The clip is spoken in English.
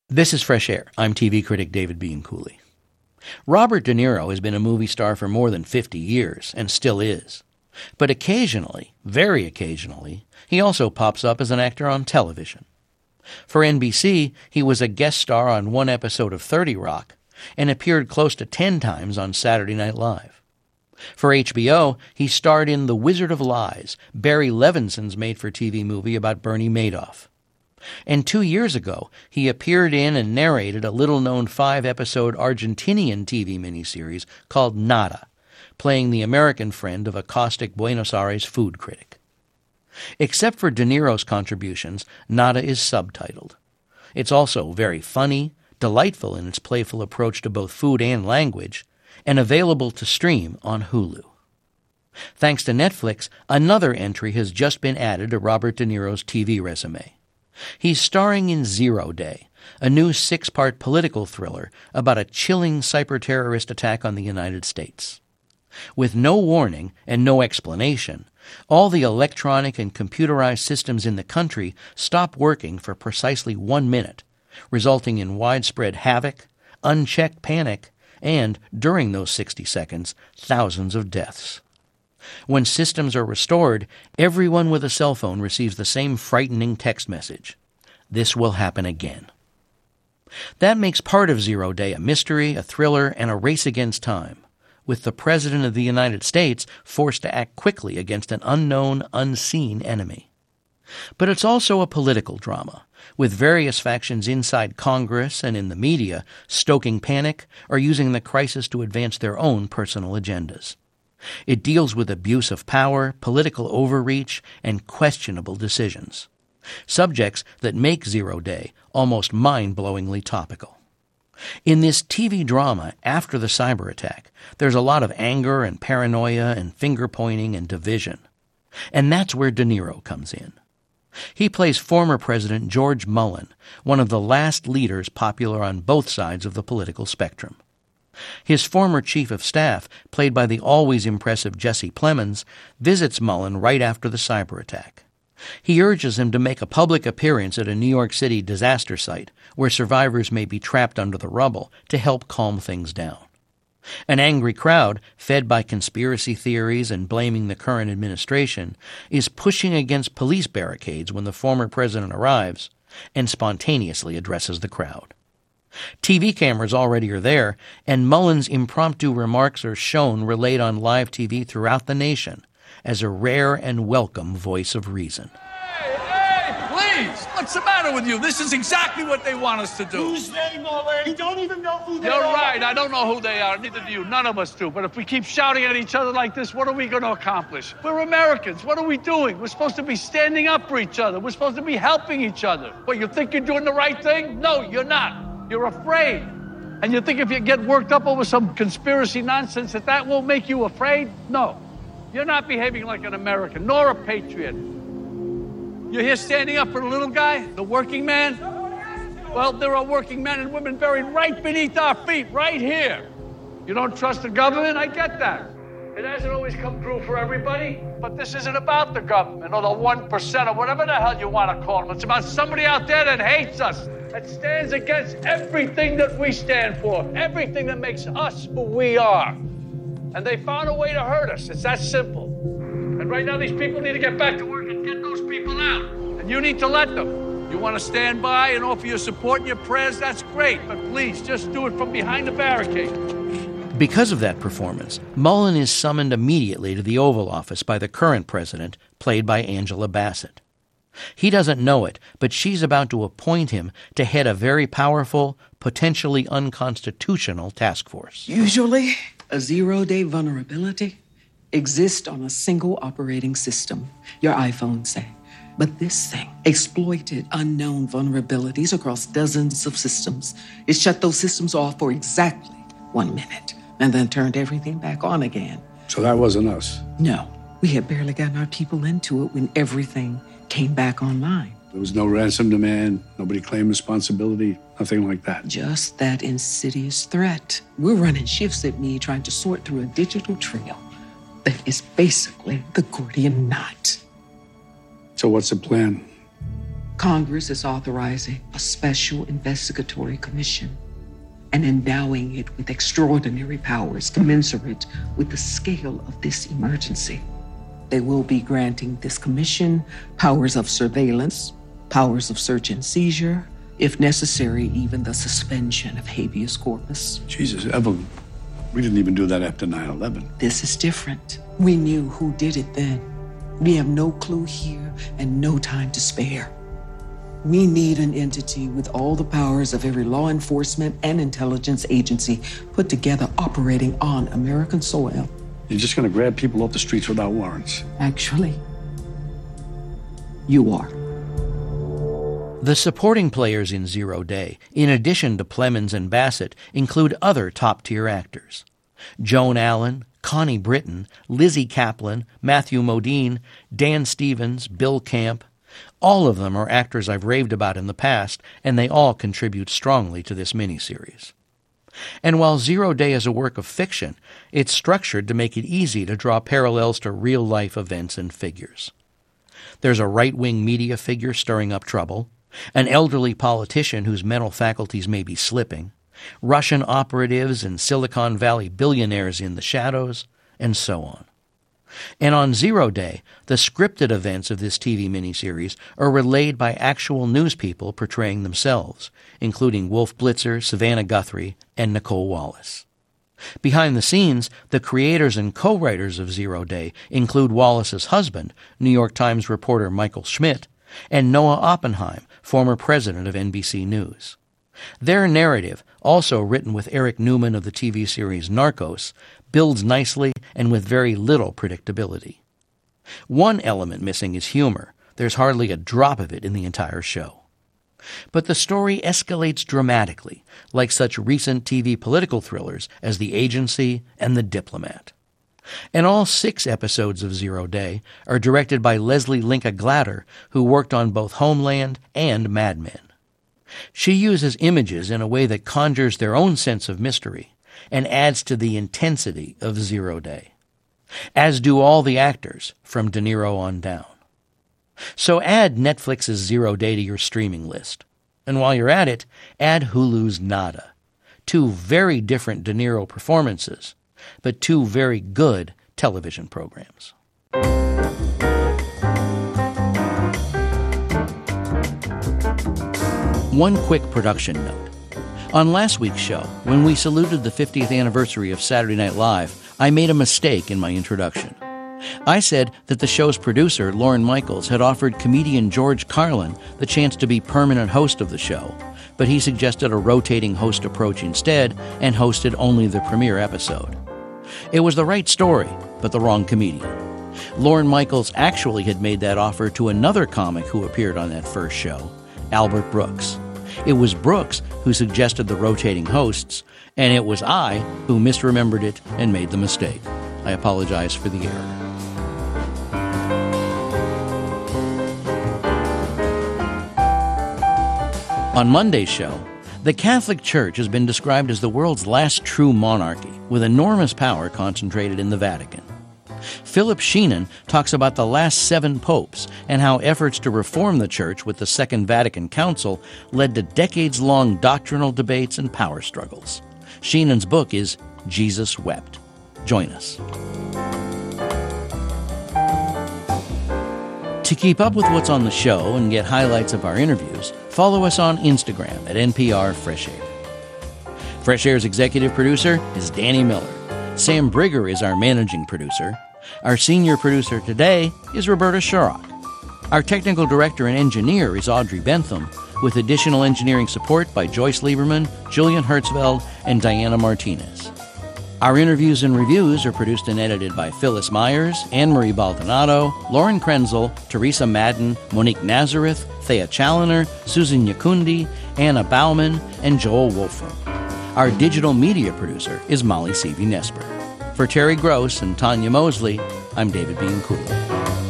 This is Fresh Air. I'm TV critic David Bianculli. Robert De Niro has been a movie star for more than 50 years, and still is. But occasionally, very occasionally, he also pops up as an actor on television. For NBC, he was a guest star on one episode of 30 Rock and appeared close to 10 times on Saturday Night Live. For HBO, he starred in The Wizard of Lies, Barry Levinson's made-for-TV movie about Bernie Madoff. And 2 years ago, he appeared in and narrated a little-known 5-episode Argentinian TV miniseries called Nada, playing the American friend of a caustic Buenos Aires food critic. Except for De Niro's contributions, Nada is subtitled. It's also very funny, delightful in its playful approach to both food and language, and available to stream on Hulu. Thanks to Netflix, another entry has just been added to Robert De Niro's TV resume. He's starring in Zero Day, a new 6-part political thriller about a chilling cyber-terrorist attack on the United States. With no warning and no explanation, all the electronic and computerized systems in the country stop working for precisely 1 minute, resulting in widespread havoc, unchecked panic, and, during those 60 seconds, thousands of deaths. When systems are restored, everyone with a cell phone receives the same frightening text message: "This will happen again." That makes part of Zero Day a mystery, a thriller, and a race against time, with the President of the United States forced to act quickly against an unknown, unseen enemy. But it's also a political drama, with various factions inside Congress and in the media stoking panic or using the crisis to advance their own personal agendas. It deals with abuse of power, political overreach, and questionable decisions, subjects that make Zero Day almost mind-blowingly topical. In this TV drama after the cyber attack, there's a lot of anger and paranoia and finger-pointing and division. And that's where De Niro comes in. He plays former President George Mullen, one of the last leaders popular on both sides of the political spectrum. His former chief of staff, played by the always impressive Jesse Plemons, visits Mullen right after the cyber attack. He urges him to make a public appearance at a New York City disaster site where survivors may be trapped under the rubble to help calm things down. An angry crowd, fed by conspiracy theories and blaming the current administration, is pushing against police barricades when the former president arrives and spontaneously addresses the crowd. TV cameras already are there, and Mullen's impromptu remarks are shown relayed on live TV throughout the nation as a rare and welcome voice of reason. Hey, please! What's the matter with you? This is exactly what they want us to do. Who's they, Mullen? You don't even know who they are. You're right. I don't know who they are. Neither do you. None of us do. But if we keep shouting at each other like this, what are we going to accomplish? We're Americans. What are we doing? We're supposed to be standing up for each other. We're supposed to be helping each other. What, you think you're doing the right thing? No, you're not. You're afraid. And you think if you get worked up over some conspiracy nonsense that won't make you afraid? No. You're not behaving like an American, nor a patriot. You're here standing up for the little guy, the working man? Well, there are working men and women buried right beneath our feet, right here. You don't trust the government? I get that. It hasn't always come true for everybody, but this isn't about the government or the 1% or whatever the hell you want to call them. It's about somebody out there that hates us, that stands against everything that we stand for, everything that makes us who we are. And they found a way to hurt us. It's that simple. And right now, these people need to get back to work and get those people out. And you need to let them. You want to stand by and offer your support and your prayers, that's great. But please, just do it from behind the barricade. Because of that performance, Mullen is summoned immediately to the Oval Office by the current president, played by Angela Bassett. He doesn't know it, but she's about to appoint him to head a very powerful, potentially unconstitutional task force. Usually, a zero-day vulnerability exists on a single operating system, your iPhone, say. But this thing exploited unknown vulnerabilities across dozens of systems. It shut those systems off for exactly 1 minute and then turned everything back on again. So that wasn't us? No. We had barely gotten our people into it when everything came back online. There was no ransom demand, nobody claimed responsibility, nothing like that. Just that insidious threat. We're running shifts at me trying to sort through a digital trail that is basically the Gordian knot. So what's the plan? Congress is authorizing a special investigatory commission and endowing it with extraordinary powers commensurate with the scale of this emergency. They will be granting this commission powers of surveillance, powers of search and seizure, if necessary, even the suspension of habeas corpus. Jesus, Evelyn, we didn't even do that after 9/11. This is different. We knew who did it then. We have no clue here and no time to spare. We need an entity with all the powers of every law enforcement and intelligence agency put together operating on American soil. You're just going to grab people off the streets without warrants. Actually, you are. The supporting players in Zero Day, in addition to Plemons and Bassett, include other top-tier actors. Joan Allen, Connie Britton, Lizzie Kaplan, Matthew Modine, Dan Stevens, Bill Camp. All of them are actors I've raved about in the past, and they all contribute strongly to this miniseries. And while Zero Day is a work of fiction, it's structured to make it easy to draw parallels to real-life events and figures. There's a right-wing media figure stirring up trouble, an elderly politician whose mental faculties may be slipping, Russian operatives and Silicon Valley billionaires in the shadows, and so on. And on Zero Day, the scripted events of this TV miniseries are relayed by actual news people portraying themselves, including Wolf Blitzer, Savannah Guthrie, and Nicole Wallace. Behind the scenes, the creators and co-writers of Zero Day include Wallace's husband, New York Times reporter Michael Schmidt, and Noah Oppenheim, former president of NBC News. Their narrative, also written with Eric Newman of the TV series Narcos, builds nicely and with very little predictability. One element missing is humor. There's hardly a drop of it in the entire show. But the story escalates dramatically, like such recent TV political thrillers as The Agency and The Diplomat. And all 6 episodes of Zero Day are directed by Leslie Linka Glatter, who worked on both Homeland and Mad Men. She uses images in a way that conjures their own sense of mystery and adds to the intensity of Zero Day, as do all the actors from De Niro on down. So add Netflix's Zero Day to your streaming list. And while you're at it, add Hulu's Nada. 2 very different De Niro performances, but 2 very good television programs. One quick production note. On last week's show, when we saluted the 50th anniversary of Saturday Night Live, I made a mistake in my introduction. I said that the show's producer, Lorne Michaels, had offered comedian George Carlin the chance to be permanent host of the show, but he suggested a rotating host approach instead and hosted only the premiere episode. It was the right story, but the wrong comedian. Lorne Michaels actually had made that offer to another comic who appeared on that first show, Albert Brooks. It was Brooks who suggested the rotating hosts, and it was I who misremembered it and made the mistake. I apologize for the error. On Monday's show, the Catholic Church has been described as the world's last true monarchy, with enormous power concentrated in the Vatican. Philip Sheenan talks about the last 7 popes and how efforts to reform the Church with the Second Vatican Council led to decades-long doctrinal debates and power struggles. Sheenan's book is Jesus Wept. Join us. To keep up with what's on the show and get highlights of our interviews, follow us on Instagram at NPR Fresh Air. Fresh Air's executive producer is Danny Miller. Sam Brigger is our managing producer. Our senior producer today is Roberta Shurrock. Our technical director and engineer is Audrey Bentham, with additional engineering support by Joyce Lieberman, Julian Hertzfeld, and Diana Martinez. Our interviews and reviews are produced and edited by Phyllis Myers, Anne-Marie Baldonado, Lauren Krenzel, Teresa Madden, Monique Nazareth, Thea Challoner, Susan Yakundi, Anna Bauman, and Joel Wolfram. Our digital media producer is Molly Seavey-Nesper. For Terry Gross and Tanya Mosley, I'm David Bianculli.